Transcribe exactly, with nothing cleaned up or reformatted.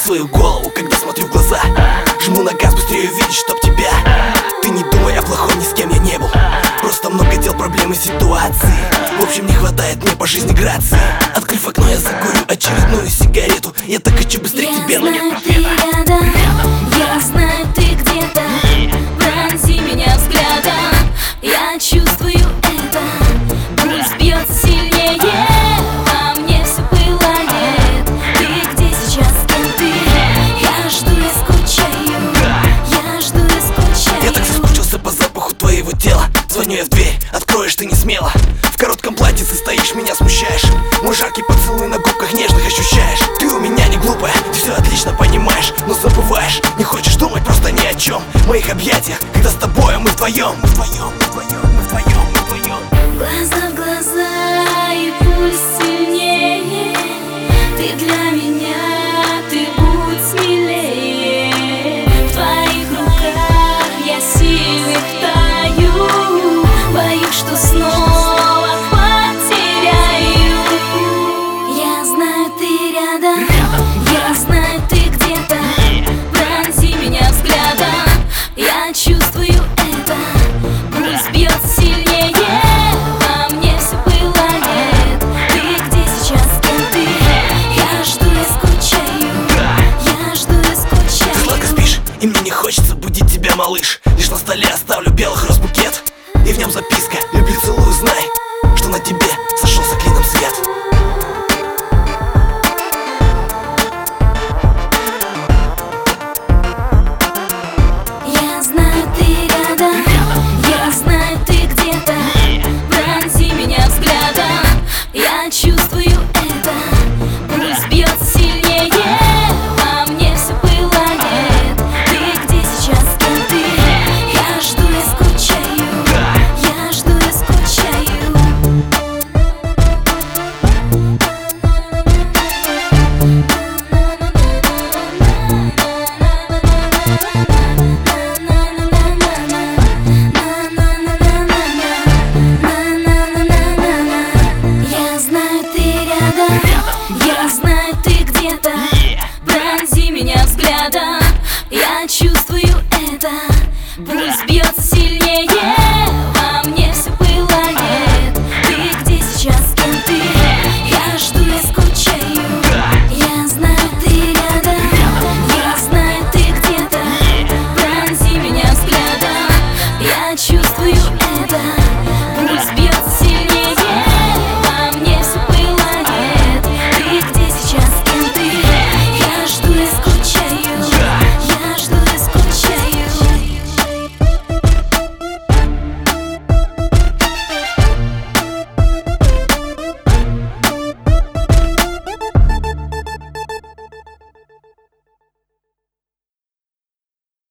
свою голову, когда смотрю в глаза. Жму на газ, быстрее увидеть, чтоб тебя. Ты не думай о плохом, ни с кем я не был. Просто много дел, проблем и ситуаций. В общем, не хватает мне по жизни грации. Открыв окно, я закурю очередную сигарету. Я так хочу быстрее к тебе, но нет просвета. Я знаю, ты где-то. Пронзи меня взглядом. Я чувствую это. Пульс бьется сильнее. Во мне все пылает. Ты где сейчас, кем ты? Я жду и скучаю. Я жду и скучаю. Я так соскучился по запаху твоего тела. Звоню я в дверь, откроешь ты не смело. В коротком платьице стоишь, меня смущаешь. Мой жаркий поцелуй на губках нежных ощущаешь. Ты у меня не глупая, ты все отлично понимаешь. Но забываешь, не хочешь думать просто ни о чем. В моих объятиях, когда с тобой мы вдвоем. Мы вдвоем, мы вдвоем, мы вдвоем, мы вдвоем. Глаза в глаза и пульс сильнее. Ты для меня, ты будь смелее. В твоих руках я сильных таю. Боюсь, что снова потеряю. Я знаю, ты рядом. Я знаю, ты где-то. Пронзи меня взглядом. Я чувствую это. Пульс бьется сильнее. Во мне все пылает. Ты где сейчас, кем ты? Я жду и скучаю. Я жду и скучаю. Ты сладко спишь, и мне не хочется будить тебя, малыш. Лишь на столе оставлю белых роз букет. И в нем записка: люблю, целую, знай, что на тебе сошелся клином свет.